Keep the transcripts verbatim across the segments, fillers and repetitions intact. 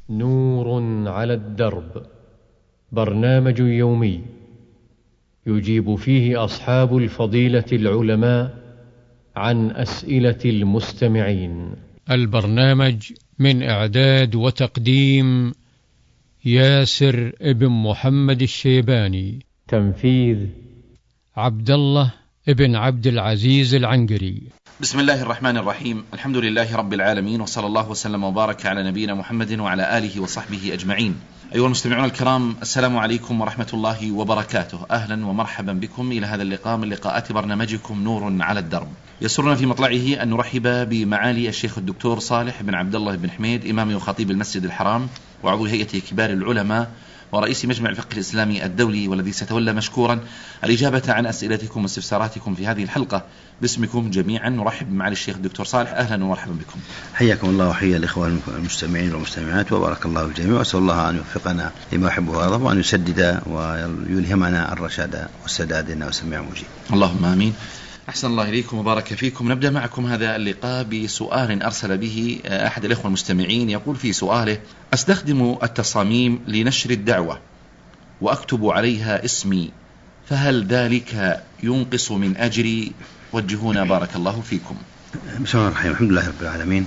نور على الدرب، برنامج يومي يجيب فيه أصحاب الفضيلة العلماء عن أسئلة المستمعين. البرنامج من إعداد وتقديم ياسر ابن محمد الشيباني، تنفيذ عبد الله ابن عبد العزيز العنقري. بسم الله الرحمن الرحيم، الحمد لله رب العالمين، وصلى الله وسلم وبارك على نبينا محمد وعلى آله وصحبه أجمعين. أيها المستمعون الكرام، السلام عليكم ورحمة الله وبركاته. أهلا ومرحبا بكم إلى هذا اللقاء من لقاءات برنامجكم نور على الدرب. يسرنا في مطلعه أن نرحب بمعالي الشيخ الدكتور صالح بن عبد الله بن حميد، إمام وخطيب المسجد الحرام وعضو هيئة كبار العلماء ورئيس مجمع الفقه الإسلامي الدولي، والذي سيتولى مشكورا الإجابة عن أسئلتكم واستفساراتكم في هذه الحلقة. باسمكم جميعا نرحب بمعالي الشيخ الدكتور صالح. أهلا ومرحبا بكم. حياكم الله وحيا الإخوان المستمعين والمستمعات، وبارك الله الجميع، وأسأل الله أن يوفقنا لما يحبه ويرضى، وأن يسدد ويلهمنا الرشاد والسداد إنه سميع مجيب. اللهم آمين. أحسن الله إليكم وبارك فيكم. نبدأ معكم هذا اللقاء بسؤال أرسل به أحد الإخوة المستمعين. يقول في سؤاله: أستخدم التصاميم لنشر الدعوة وأكتب عليها اسمي، فهل ذلك ينقص من أجري؟ وجهونا بارك الله فيكم. بسم الله الرحمن الرحيم، الحمد لله رب العالمين،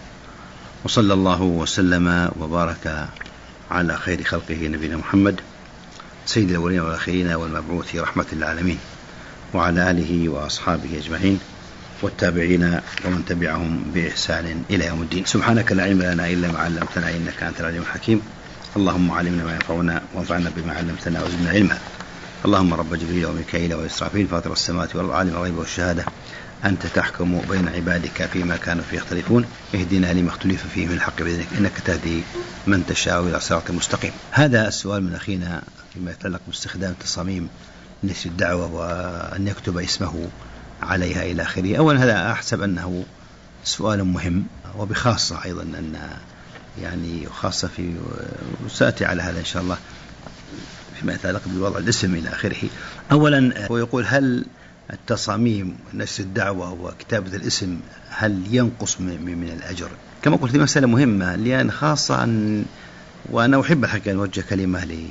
وصلى الله وسلم وبارك على خير خلقه نبينا محمد سيد الأولين والآخرين والمبعوث رحمة للعالمين، وعلى آله وأصحابه أجمعين والتابعين ومن تبعهم بإحسان إلى يوم الدين. سبحانك لا علم لنا إلا ما علمتنا إنك أنت العليم الحكيم. اللهم علمنا ما ينفعنا وانفعنا بما علمتنا وزدنا علما. اللهم رب جبريل وميكائيل وإسرافيل فاطر السماوات والأرض عالم الغيب والشهادة أنت تحكم بين عبادك فيما كانوا فيه يختلفون اهدنا لما اختلف فيه من الحق بإذنك إنك تهدي من تشاء إلى صراط مستقيم. هذا السؤال من أخينا فيما يتعلق باستخدام تصاميم نشر الدعوة وأن يكتب اسمه عليها إلى آخره. أولا هذا أحسب أنه سؤال مهم، وبخاصة أيضا أن يعني خاصة في وسأتي على هذا إن شاء الله فيما يتعلق بوضع الاسم إلى آخره. أولا هو يقول: هل التصاميم نشر الدعوة وكتابة الاسم هل ينقص من الأجر؟ كما قلت مسألة مهمة، لأن خاصة أن وأنا أحب الحقيقة أن أوجه كلمة لي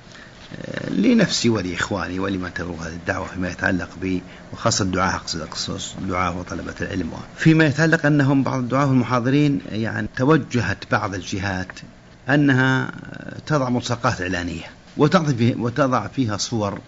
لنفسي ولإخواني ولمن تبلغ هذه الدعوة فيما يتعلق ب وخاصة الدعاء، أقصد أقصد الدعاء وطلبة العلم، فيما يتعلق أنهم بعض الدعاء المحاضرين يعني توجهت بعض الجهات أنها تضع ملصقات إعلانية وتضع فيها صور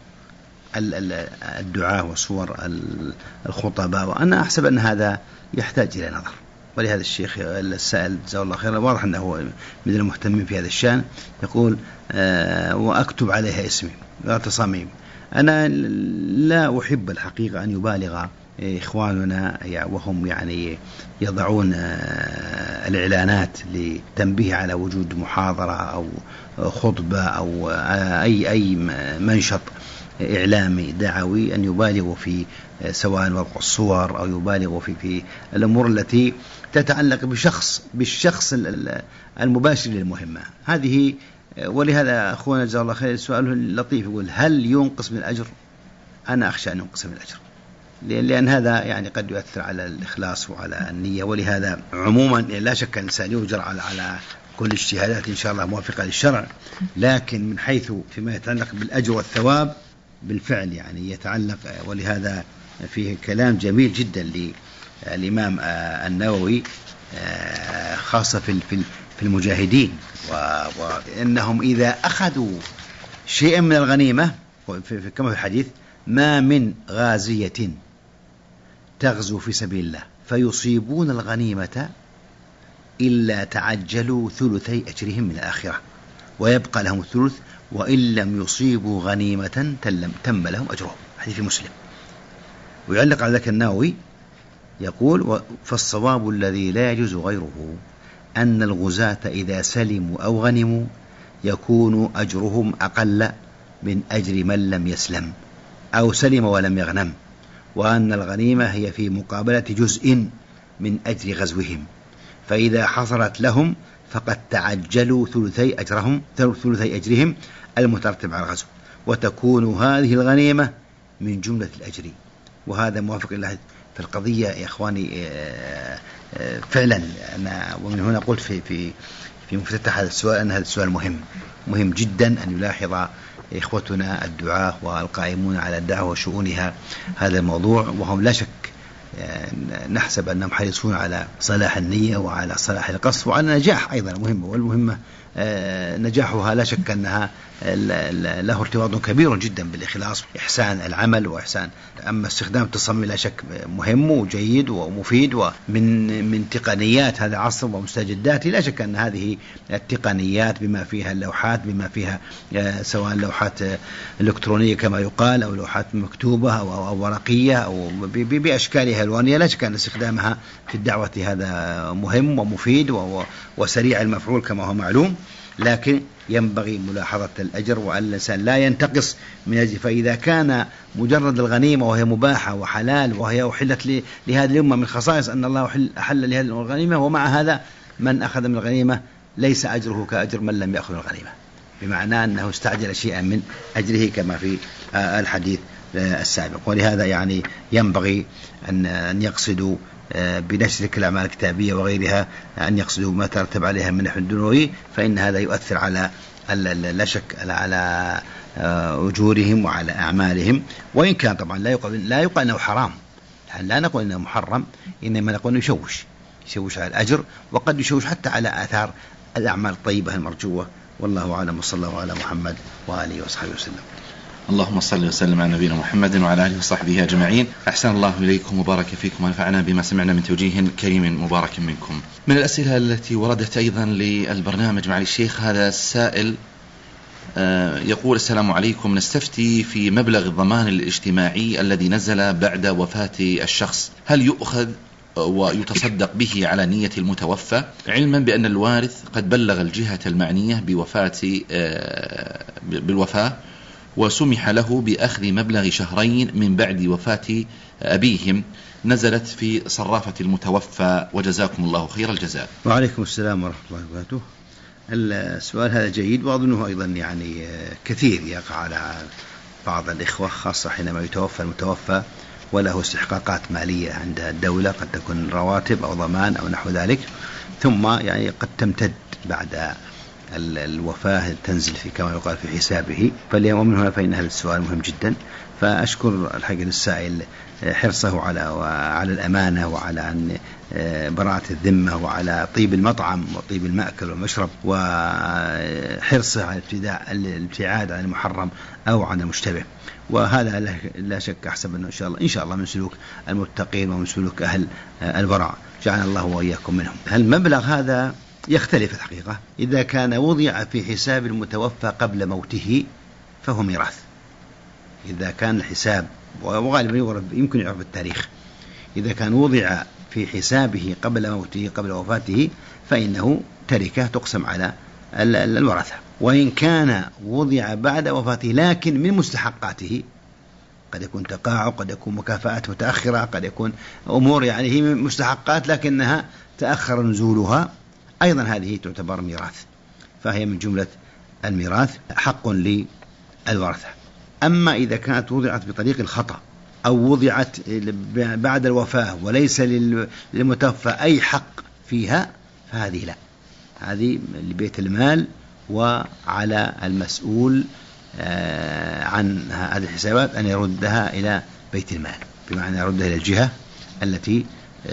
الدعاء وصور الخطباء، وأنا أحسب أن هذا يحتاج إلى نظر. ولهذا الشيخ السائل جزاه الله خيرا واضح أنه من المهتمين في هذا الشأن يقول: آه وأكتب عليها اسمي لا تصاميم. أنا لا أحب الحقيقة أن يبالغ إخواننا وهم يعني يضعون آه الإعلانات لتنبيه على وجود محاضرة أو خطبة أو آه أي أي منشط إعلامي دعوي، أن يبالغوا في سواء وضع الصور أو يبالغوا في في الأمور التي تتعلق بشخص بالشخص المباشر للمهمة هذه. ولهذا أخونا جزاه الله خير السؤال لطيف، يقول: هل ينقص من الأجر؟ أنا أخشى أن ينقص من الأجر، لأن هذا يعني قد يؤثر على الإخلاص وعلى النية. ولهذا عموما لا شك أن الإنسان يؤجر على على كل الاجتهادات إن شاء الله موافقة للشرع، لكن من حيث فيما يتعلق بالأجر والثواب بالفعل يعني يتعلق. ولهذا فيه كلام جميل جدا للإمام النووي خاصة في في المجاهدين، وأنهم إذا أخذوا شيئا من الغنيمة كما في الحديث: ما من غازية تغزو في سبيل الله فيصيبون الغنيمة إلا تعجلوا ثلثي أجرهم من الآخرة ويبقى لهم الثلث، وإن لم يصيبوا غنيمة تم لهم أجرهم. حديث في مسلم. ويعلق على ذلك النووي يقول: فالصواب الذي لا يجوز غيره أن الغزاة إذا سلموا أو غنموا يكون أجرهم أقل من أجر من لم يسلم أو سلم ولم يغنم، وأن الغنيمة هي في مقابلة جزء من أجر غزوهم، فإذا حصلت لهم فقد تعجلوا ثلثي أجرهم ثلثي أجرهم المترتب على الغزو، وتكون هذه الغنيمة من جملة الأجر. وهذا موافق لله في القضية يا إخواني. فعلا أنا ومن هنا قلت في في في مفتتح هذا السؤال أن هذا السؤال مهم مهم جدا، أن يلاحظ إخوتنا الدعاة والقائمون على الدعوة وشؤونها هذا الموضوع، وهم لا شك نحسب أنهم حريصون على صلاح النية وعلى صلاح القصد وعلى نجاح أيضا مهمة، والمهمة نجاحها لا شك أنها له ارتباط كبير جدا بالإخلاص وإحسان العمل وإحسان. أما استخدام التصميم لا شك مهم وجيد ومفيد ومن من تقنيات هذا العصر ومستجداته، لا شك أن هذه التقنيات بما فيها اللوحات بما فيها سواء لوحات إلكترونية كما يقال أو لوحات مكتوبة أو ورقية أو بأشكالها الوانية، لا شك أن استخدامها في الدعوة هذا مهم ومفيد وسريع المفعول كما هو معلوم، لكن ينبغي ملاحظة الأجر وأن الإنسان لا ينتقص من أجل. فإذا كان مجرد الغنيمة وهي مباحة وحلال وهي أحلت لهذه الأمة من خصائص أن الله أحل لهذه الغنيمة، ومع هذا من أخذ من الغنيمة ليس أجره كأجر من لم يأخذ الغنيمة، بمعنى أنه استعجل شيئا من أجره كما في الحديث السابق. ولهذا يعني ينبغي أن يقصدوا بنشر تلك الأعمال الكتابية وغيرها أن يقصدوا ما ترتب عليها من نحو الدنيوي، فإن هذا يؤثر على لا شك على أجورهم وعلى أعمالهم، وإن كان طبعا لا يقال لا يقال أنه حرام، لا نقول أنه محرم، إنما نقول يشوش يشوش على الأجر، وقد يشوش حتى على آثار الأعمال الطيبة المرجوة. والله أعلم، وصلى الله على محمد وآله وصحبه وسلم. اللهم صل وسلم على نبينا محمد وعلى آله وصحبه أجمعين. أحسن الله إليكم وبارك فيكم ونفعنا بما سمعنا من توجيه كريم مبارك منكم. من الأسئلة التي وردت أيضا للبرنامج مع الشيخ، هذا السائل يقول: السلام عليكم، نستفتي في مبلغ الضمان الاجتماعي الذي نزل بعد وفاة الشخص، هل يؤخذ ويتصدق به على نية المتوفى، علما بأن الوارث قد بلغ الجهة المعنية بوفاة بالوفاة وسمح له بأخذ مبلغ شهرين من بعد وفاة أبيهم نزلت في صرافة المتوفى، وجزاكم الله خير الجزاء. وعليكم السلام ورحمة الله وبركاته. السؤال هذا جيد، وأظنه أيضا يعني كثير يقع على بعض الإخوة، خاصة حينما يتوفى المتوفى وله استحقاقات مالية عند الدولة، قد تكون رواتب أو ضمان أو نحو ذلك، ثم يعني قد تمتد بعد الوفاة تنزل في كما يقال في حسابه. فاليوم من هنا فإن هذا السؤال مهم جدا، فأشكر الحقيقة للسائل حرصه على على الأمانة وعلى براءة الذمة وعلى طيب المطعم وطيب المأكل والمشرب، وحرصه على الابتعاد عن المحرم أو عن المشتبه، وهذا لا شك أحسب أنه إن شاء الله إن شاء الله من سلوك المتقين ومن سلوك أهل الورع، جعل الله وإياكم منهم. المبلغ هذا يختلف الحقيقة، إذا كان وضع في حساب المتوفى قبل موته فهو ميراث، إذا كان الحساب وغالبا يمكن يعرف التاريخ، إذا كان وضع في حسابه قبل موته قبل وفاته فإنه تركة تقسم على الورثة. وإن كان وضع بعد وفاته لكن من مستحقاته، قد يكون تقاعد، قد يكون مكافآت متأخرة، قد يكون أمور يعني هي مستحقات لكنها تأخر نزولها، أيضا هذه تعتبر ميراث، فهي من جملة الميراث حق للورثة. أما إذا كانت وضعت بطريق الخطأ أو وضعت بعد الوفاة وليس للمتوفى أي حق فيها فهذه لا، هذه لبيت المال، وعلى المسؤول عن هذه الحسابات أن يردها إلى بيت المال، بمعنى يردها إلى الجهة التي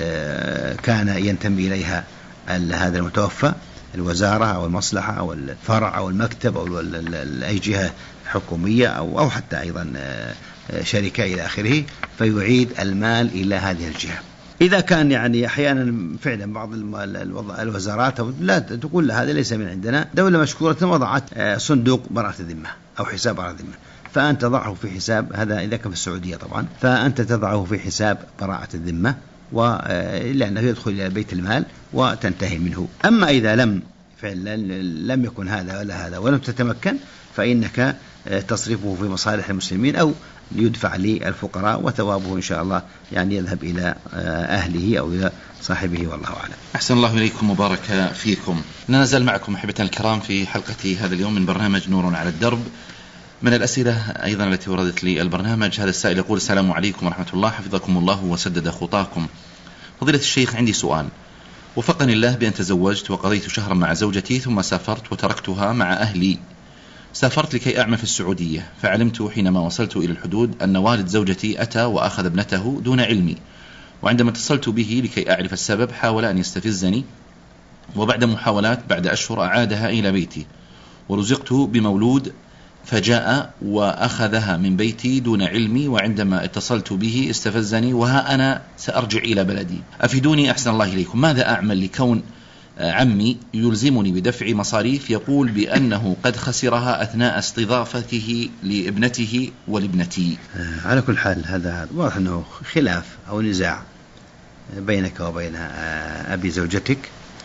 كان ينتمي إليها هذا المتوفى، الوزارة أو المصلحة أو الفرع أو المكتب أو أي جهة حكومية أو أو حتى أيضا شركة إلى آخره، فيعيد المال إلى هذه الجهة. إذا كان يعني أحيانا فعلا بعض الوزارات لا تقول هذا ليس من عندنا، دولة مشكورة وضعت صندوق براءة الذمة أو حساب براءة الذمة، فأنت تضعه في حساب، هذا إذا كان في السعودية طبعا، فأنت تضعه في حساب براءة الذمة، ولأنه يدخل إلى بيت المال وتنتهي منه. أما إذا لم فعلا لم يكن هذا ولا هذا ولم تتمكن، فإنك تصرفه في مصالح المسلمين أو يدفع للفقراء، وثوابه إن شاء الله يعني يذهب إلى أهله أو إلى صاحبه، والله أعلم. أحسن الله إليكم وبارك فيكم. ننزل معكم أحبتنا الكرام في حلقة هذا اليوم من برنامج نور على الدرب. من الأسئلة أيضا التي وردت لي البرنامج، هذا السائل يقول: السلام عليكم ورحمة الله، حفظكم الله وسدد خطاكم. فضيلة الشيخ، عندي سؤال، وفقني الله بأن تزوجت وقضيت شهرا مع زوجتي ثم سافرت وتركتها مع أهلي. سافرت لكي أعمل في السعودية، فعلمت حينما وصلت إلى الحدود أن والد زوجتي أتى وأخذ ابنته دون علمي، وعندما اتصلت به لكي أعرف السبب حاول أن يستفزني، وبعد محاولات بعد أشهر أعادها إلى بيتي، ورزقت بمولود فجاء وأخذها من بيتي دون علمي، وعندما اتصلت به استفزني، وها أنا سأرجع إلى بلدي. أفيدوني أحسن الله إليكم، ماذا أعمل لكون عمي يلزمني بدفع مصاريف يقول بأنه قد خسرها أثناء استضافته لابنته ولابنتي؟ على كل حال هذا واضح أنه خلاف أو نزاع بينك وبين أبي زوجتك،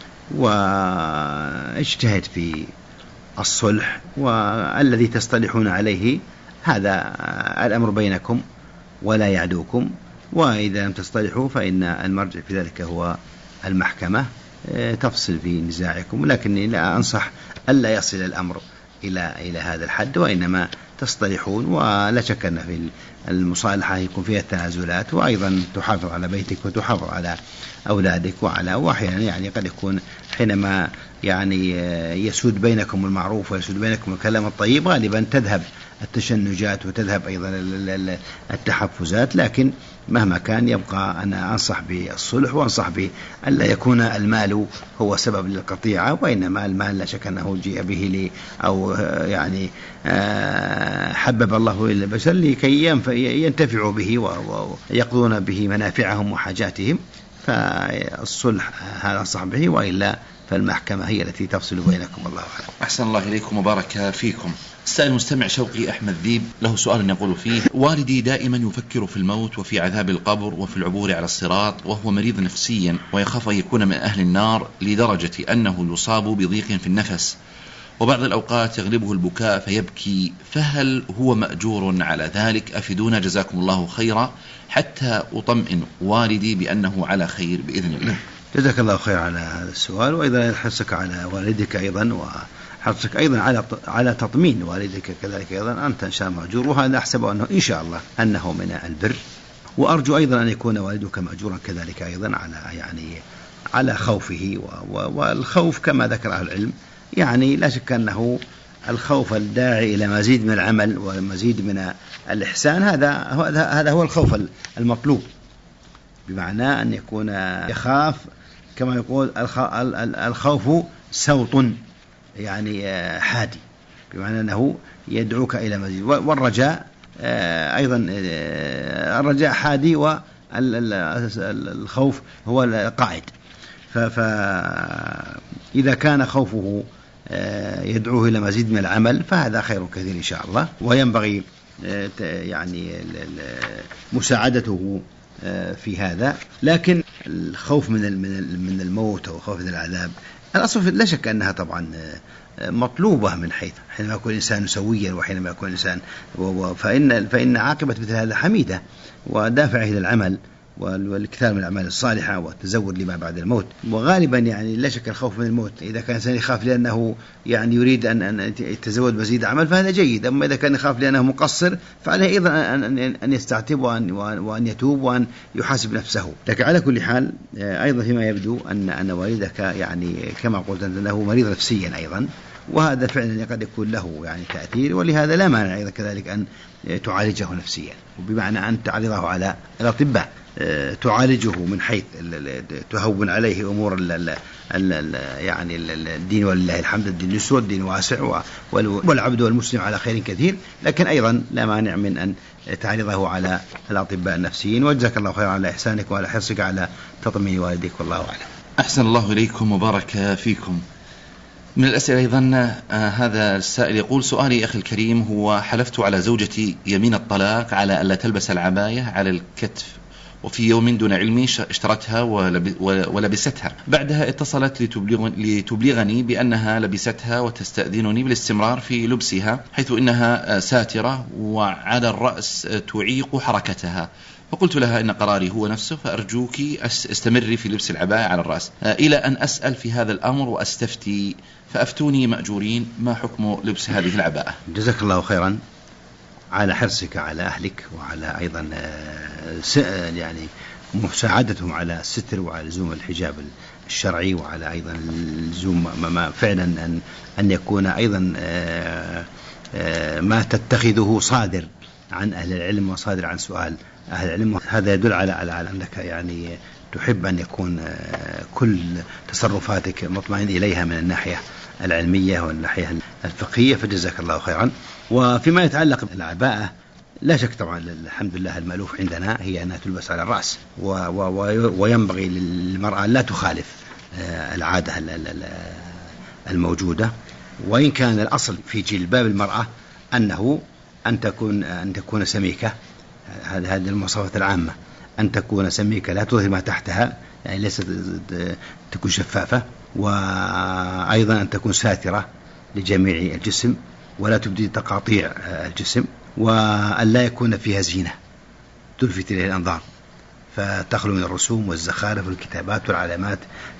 واجتهد في الصلح، والذي تصطلحون عليه هذا الأمر بينكم ولا يعدوكم، وإذا لم تصطلحوا فإن المرجع في ذلك هو المحكمة تفصل في نزاعكم. لكني لا أنصح ألا يصل الأمر إلى إلى هذا الحد، وإنما تصطلحون، ولا شك أن في المصالحة يكون فيها التنازلات، وأيضا تحافظ على بيتك وتحافظ على أولادك وعلى وأحيانا يعني قد يكون حينما يعني يسود بينكم المعروف ويسود بينكم الكلام الطيب غالبا تذهب التشنجات وتذهب أيضا التحفزات، لكن مهما كان يبقى أنا أنصح بالصلح، وأنصح بألا يكون المال هو سبب للقطيعة، وإنما المال لا شك أنه جيء به لي أو يعني حبب الله إلى البشر لكي ينتفعوا به ويقضون به منافعهم وحاجاتهم، فالصلح هذا أنصح به، وإلا فالمحكمة هي التي تفصل بينكم. الله أعلم. أحسن الله إليكم وبارك فيكم. السائل المستمع شوقي أحمد ذيب له سؤال يقول فيه: والدي دائما يفكر في الموت وفي عذاب القبر وفي العبور على الصراط، وهو مريض نفسيا ويخاف أن يكون من أهل النار لدرجة أنه يصاب بضيق في النفس، وبعض الأوقات يغلبه البكاء فيبكي، فهل هو مأجور على ذلك؟ أفيدونا جزاكم الله خيرا حتى أطمئن والدي بأنه على خير بإذن الله. جزاك الله خير على هذا السؤال، وإذا حرصك على والدك أيضا وحرصك أيضا على على تطمين والدك كذلك أيضا أنت إن شاء الله مأجور، وهذا أحسب أنه إن شاء الله أنه من البر، وأرجو أيضا أن يكون والدك مأجورا كذلك أيضا على يعني على خوفه، والخوف كما ذكر أهل العلم يعني لا شك أنه الخوف الداعي إلى مزيد من العمل ومزيد من الإحسان، هذا هذا هو الخوف المطلوب، بمعنى أن يكون يخاف كما يقول الخوف سوط يعني حادي، بمعنى أنه يدعوك إلى مزيد، والرجاء أيضا الرجاء حادي والخوف هو القاعد، فإذا كان خوفه يدعوه إلى مزيد من العمل فهذا خير كثير إن شاء الله، وينبغي يعني مساعدته في هذا. لكن الخوف من من الموت أو خوف من العذاب الأصل لا شك أنها طبعا مطلوبة من حيث حينما يكون الإنسان سويا وحينما يكون الإنسان فإن فإن عاقبة مثل هذا حميدة ودافعه إلى العمل والإكثار من الأعمال الصالحة والتزود لما بعد الموت. وغالبا يعني لا شك الخوف من الموت إذا كان الإنسان يخاف لأنه يعني يريد أن أن يتزود مزيد عمل فهذا جيد، أما إذا كان يخاف لأنه مقصر فعليه أيضا أن أن يستعتب وأن وأن يتوب وأن يحاسب نفسه. لكن على كل حال أيضا فيما يبدو أن أن والدك يعني كما قلت أنه مريض نفسيا أيضا، وهذا فعلا قد يكون له يعني تأثير، ولهذا لا مانع أيضا كذلك أن تعالجه نفسيا، وبمعنى أن تعرضه على الأطباء تعالجه من حيث تهون عليه أمور ال ال يعني الدين، ولله الحمد الدين يسر الدين واسع والعبد والمسلم على خير كثير، لكن أيضا لا مانع من أن تعرضه على الأطباء النفسيين. وجزاك الله خيرا على إحسانك وعلى حرصك على تطمين والديك، والله أعلم. أحسن الله إليكم وبارك فيكم. من الأسئلة أيضا آه هذا السائل يقول: سؤالي أخي الكريم هو حلفت على زوجتي يمين الطلاق على ألا تلبس العباية على الكتف، وفي يوم دون علمي اشترتها ولبستها، بعدها اتصلت لتبلغني بأنها لبستها وتستأذنني بالاستمرار في لبسها حيث إنها ساترة وعلى الرأس تعيق حركتها، فقلت لها إن قراري هو نفسه فأرجوك استمري في لبس العباية على الرأس، إلى أن أسأل في هذا الأمر وأستفتي، فأفتوني مأجورين ما حكم لبس هذه العباءة؟ جزاك الله خيرا على حرصك على أهلك وعلى أيضا يعني مساعدتهم على الستر وعلى لزوم الحجاب الشرعي وعلى أيضا اللزوم ما فعلا أن أن يكون أيضا ما تتخذه صادر عن أهل العلم وصادر عن سؤال أهل العلم. هذا يدل على على أنك يعني تحب أن يكون كل تصرفاتك مطمئن إليها من الناحية العلمية والناحية الفقهية، فجزاك الله خيرا. وفيما يتعلق بالعباءة، لا شك طبعا الحمد لله المألوف عندنا هي أنها تلبس على الرأس، وينبغي للمرأة لا تخالف العادة الموجودة، وإن كان الأصل في جلباب المرأة أنه أن تكون أن تكون سميكة، هذه المواصفات العامة، أن تكون سميكة لا تظهر ما تحتها، يعني ليست تكون شفافة، وأيضا أن تكون ساترة لجميع الجسم ولا تبدي تقاطيع الجسم، وأن لا يكون فيها زينة تلفت إليه الأنظار فتخلو من الرسوم والزخارف والكتابات والعلامات،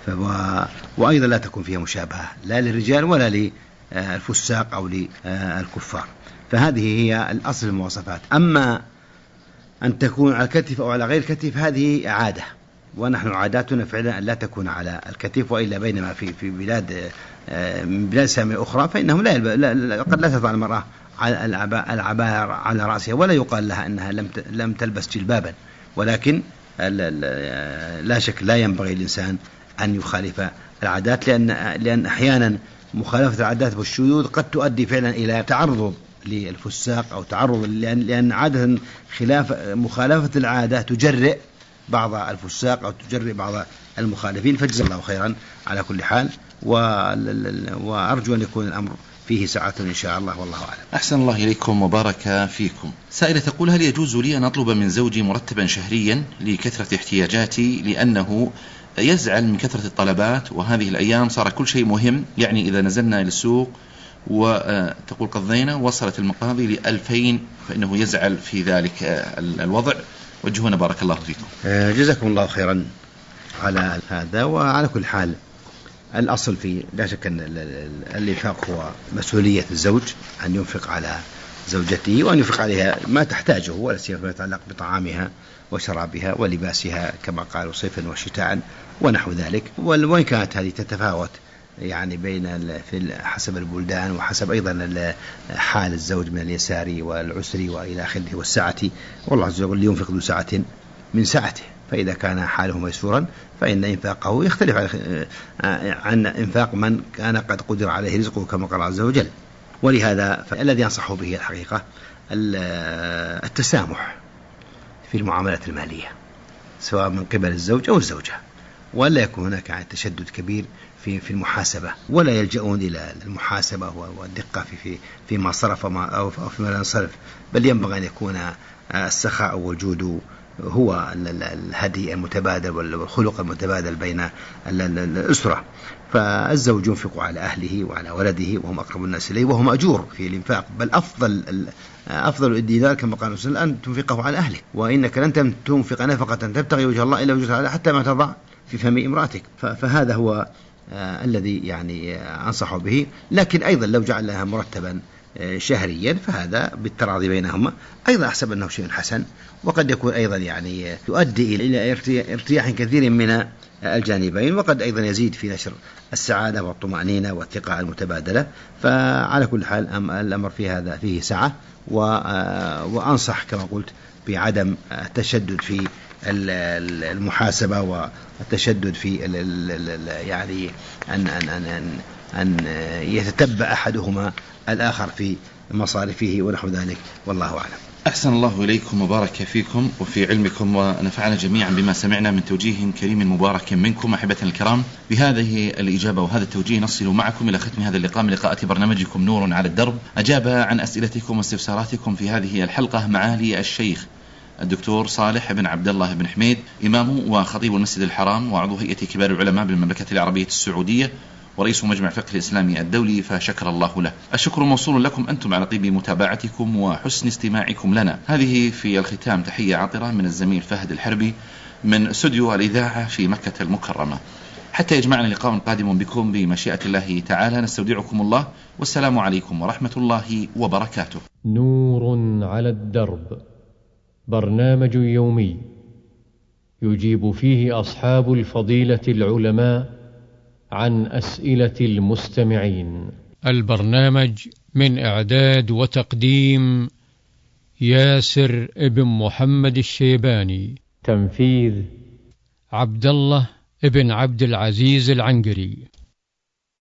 وأيضا لا تكون فيها مشابهة لا للرجال ولا للفساق أو للكفار. فهذه هي الأصل المواصفات. أما أن تكون على الكتف أو على غير الكتف هذه عادة، ونحن عاداتنا فعلا أن لا تكون على الكتف، وإلا بينما في في بلاد من بلاد إسلامية أخرى فإنهم لا قد لا تضع المرأة على العباءة على رأسها، ولا يقال لها أنها لم لم تلبس جلبابا، ولكن لا شك لا ينبغي الإنسان أن يخالف العادات، لأن لأن أحيانا مخالفة العادات والشذوذ قد تؤدي فعلا إلى تعرض للفساق أو تعرض، لأن لأن عادة خلاف مخالفة العادة تجرئ بعض الفساق أو تجرئ بعض المخالفين. فجزا الله خيرا على كل حال، وأرجو أن يكون الأمر فيه ساعة إن شاء الله، والله أعلم. أحسن الله إليكم وبارك فيكم. سائلة تقول: هل يجوز لي أن أطلب من زوجي مرتبا شهريا لكثرة احتياجاتي، لأنه يزعل من كثرة الطلبات، وهذه الأيام صار كل شيء مهم، يعني إذا نزلنا إلى السوق وتقول قضينا وصلت المقاضي لألفين فإنه يزعل في ذلك الوضع. وجهونا بارك الله فيكم. جزاكم الله خيرا على هذا. وعلى كل حال الأصل في لا شك أن الإنفاق هو مسؤولية الزوج، أن ينفق على زوجته وأن ينفق عليها ما تحتاجه، ولا سيما ما يتعلق بطعامها وشرابها ولباسها كما قالوا صيفا وشتاء ونحو ذلك. وإن كانت هذه تتفاوت يعني بين في حسب البلدان وحسب أيضا حال الزوج من اليسار والعسر وإلى آخره والسعة، والله عز وجل ينفق ذو سعة من سعته، فإذا كان حاله ميسورا فإن إنفاقه يختلف عن إنفاق من كان قد قدر عليه رزقه كما قال عز وجل. ولهذا الذي أنصح به الحقيقة التسامح في المعاملات المالية سواء من قبل الزوج أو الزوجة، ولا يكون هناك تشدد كبير في في المحاسبة، ولا يلجؤون إلى المحاسبة والدقة في في فيما صرف أو فيما لا ينصرف، بل ينبغي أن يكون السخاء والجود هو الهدي المتبادل والخلق المتبادل بين الأسرة. فالزوج ينفق على أهله وعلى ولده وهم أقرب الناس إليه، وهم أجور في الإنفاق، بل أفضل أفضل الدينار كما قال الرسول أن تنفقه على أهلك، وإنك لن تنفق نفقة تبتغي وجه الله إلا وجهت حتى ما تضع في فم امرأتك. فهذا هو آه الذي يعني آه أنصح به. لكن أيضا لو جعل لها مرتبا آه شهريا فهذا بالتراضي بينهما أيضا أحسب أنه شيء حسن، وقد يكون أيضا يعني يؤدي إلى ارتياح كثير من الجانبين، وقد أيضا يزيد في نشر السعادة والطمأنينة والثقة المتبادلة. فعلى كل حال الأمر في هذا فيه سعة، وأنصح كما قلت بعدم التشدد في المحاسبة والتشدد في يعني أن أن أن أن يتتبع أحدهما الآخر في مصارفه ونحو ذلك، والله أعلم. أحسن الله إليكم وبارك فيكم وفي علمكم، ونفعنا جميعا بما سمعنا من توجيه كريم مبارك منكم أحبتنا الكرام. بهذه الإجابة وهذا التوجيه نصل معكم إلى ختم هذا اللقاء من لقاءات برنامجكم نور على الدرب. أجاب عن أسئلتكم واستفساراتكم في هذه الحلقة معالي الشيخ الدكتور صالح بن عبد الله بن حميد، إمام وخطيب المسجد الحرام وعضو هيئة كبار العلماء بالمملكة العربية السعودية ورئيس مجمع فقه الإسلامي الدولي، فشكر الله له. الشكر موصول لكم أنتم على طيب متابعتكم وحسن استماعكم لنا. هذه في الختام تحية عطرة من الزميل فهد الحربي من استوديو الإذاعة في مكة المكرمة. حتى يجمعنا لقاء قادم بكم بمشيئة الله تعالى، نستودعكم الله، والسلام عليكم ورحمة الله وبركاته. نور على الدرب، برنامج يومي يجيب فيه أصحاب الفضيلة العلماء عن أسئلة المستمعين. البرنامج من إعداد وتقديم ياسر ابن محمد الشيباني، تنفيذ عبد الله ابن عبد العزيز العنقري.